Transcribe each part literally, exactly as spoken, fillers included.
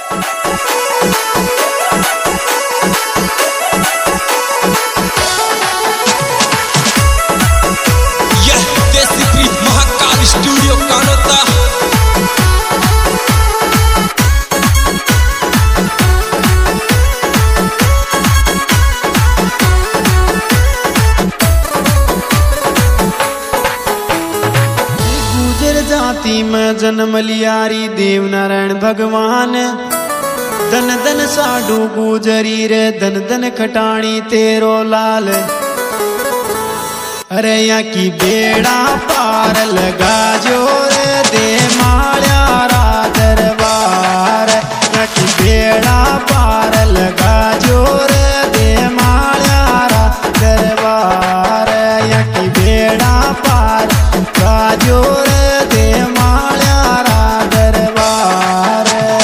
में जन्म लियारी देव नारायण भगवान। धन धन साडू गुजरी रे धन धन खटाणी तेरो लाल। अरे यहाँ की बेड़ा पार लगा जो रे दे माया रा दरबार। यहाँ की बेड़ा पार लगा जो रे दे माया रा दरबार। यहाँ की बेड़ा पार लगा जो रे दे माया रा दरबार।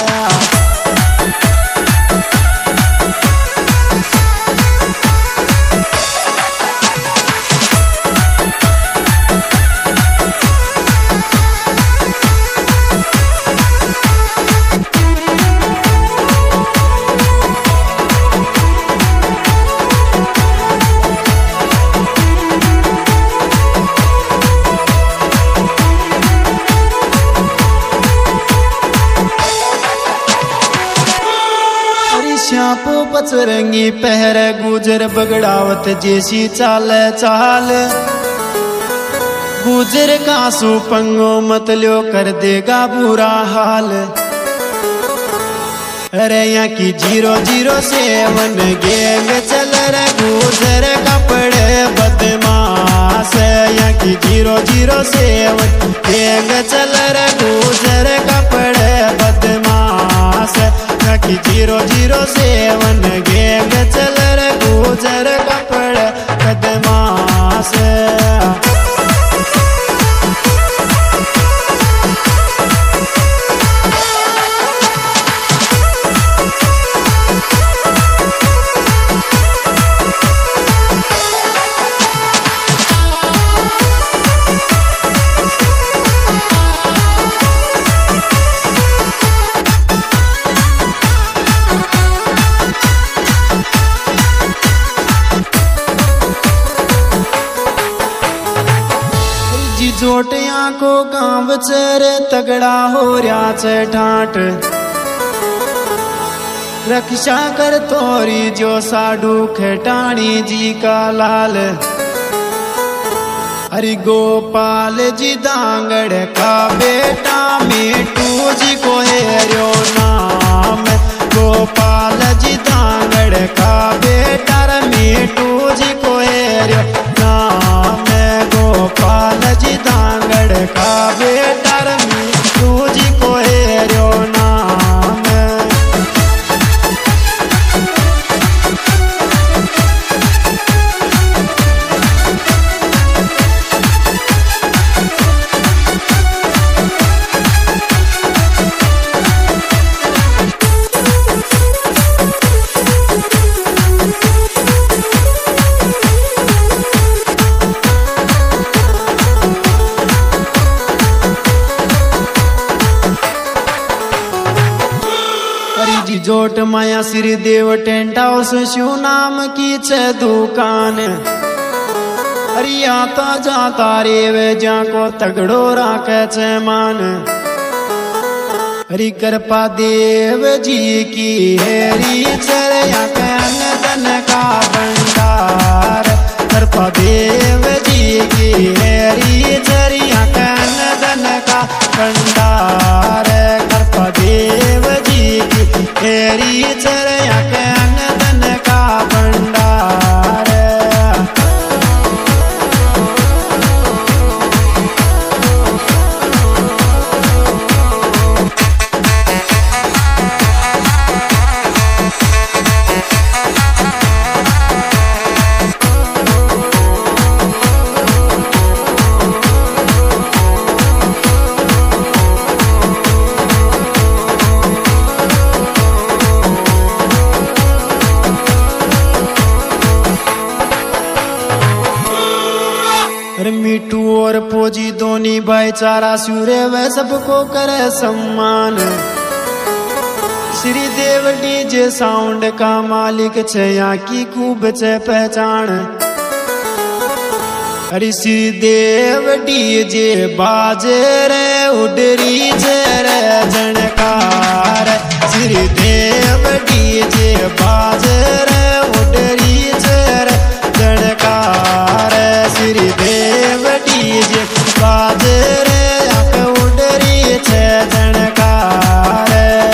श्यापो पचरंगी पहर गुजर बगड़ावत जैसी चाल चाल। गुजर का सुपंगो मतल्यो कर देगा बुरा हाल। अरे यहाँ की जीरो जीरो सेवन गेंग चल रे गुजर कपड़े बदमाश। यहाँ की जीरो जीरो सेवन गेंग चल रे गुजर कपड़े बदमाश। की जीरो जीरो सेवन गेंग चल रे गुजर कपड़े बदमाश। जोटिया को गांव चेरे तगड़ा हो रहा चे ठाट। रक्षा कर तोरी जो साडू खटाणी जी का लाल। हरि गोपाल जी दांगड़ का बेटा मीठू जी को हेरो नाम। गोपाल जी दांगड़ का बेटा मीठू जी को हेरो नाम। गोपाल जी दांगड़ का बेटा मीठू जी को हेरो नाम। जोट माया श्री देव टेंट हाउस शिव नाम की छ दुकान। अरे आता जाता रे वे जा को तगड़ो राखे छ मान। हरि कृपा देव जी की हेरी चरया के अन्न धन का भंडार। कृपा देव जी की हेरी चरया के अन्न धन का भंडार। कृपा देव जी की हेरी चरया के अन्न धन का भंडार। मीठू और फौजी दोनी भाईचारा सूर्य वह सबको करे सम्मान। श्रीदेव डीजे साउंड का मालिक छे यहाँ की खूब छे पहचान। अरे श्रीदेव डीजे बाजे रे उडरी छे रे जनकार। श्रीदेव डीजे बाजे रे उडरी छे रे जनकार। श्रीदेव डीजे बाजे रे उडरी छे जनकार।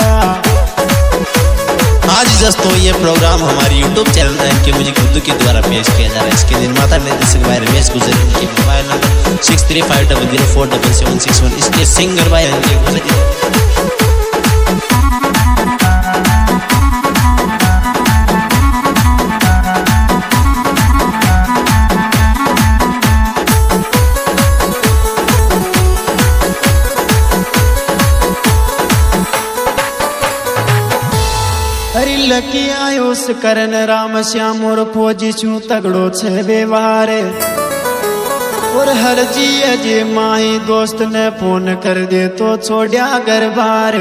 आज दोस्तों ये प्रोग्राम हमारे YouTube channel M K music Urdu के द्वारा पेश किया जा रहा है। इसके निर्माता निर्देशक भाई रमेश गुजर, इनके mobile number six three five double zero four double seven six one. इसके सिंगर भाई इनके गुजर। हरी लकी आयुष करण राम श्याम और फौजी छू तगड़ो छे व्यवहार। और हर जी जे माही दोस्त ने फोन कर दे तो छोड़िया घर बार।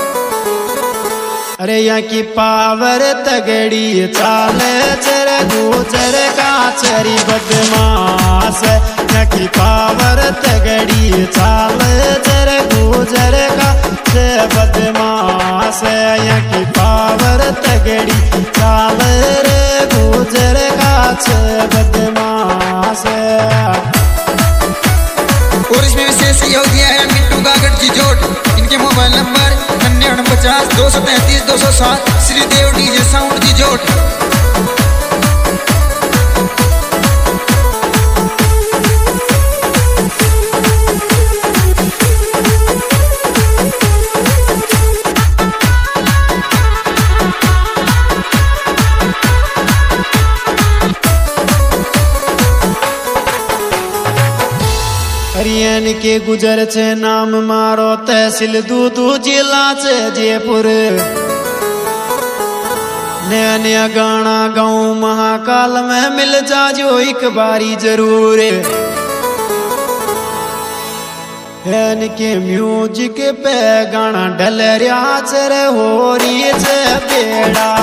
अरे यहाँ की पावर तगड़ी चाले चर गुजर का चरी बदमाश। यहाँ की पावर तगड़ी चाले चर गुजर का से बदमाश। यहाँ की पावर तगड़ी चाल रे गुजर का से बदमाश। और इसमें विशेष सहयोग दिया है मिट्टू गागड़ की जोट। इनके मोबाइल नंबर नन्यानवे पचास दो सौ तैंतीस दो सौ सात। श्रीदेव डीजे साउंड की जोट। हरियाण के गुजर छे नाम मारो तहसील दूदू जिला छे जयपुर। नया नया गाना गाऊं महाकाल में मिल जाजो एक बारी जरूर। हैन के म्यूजिक पे गाना डल रहा छे रे हो रही छे बेड़ा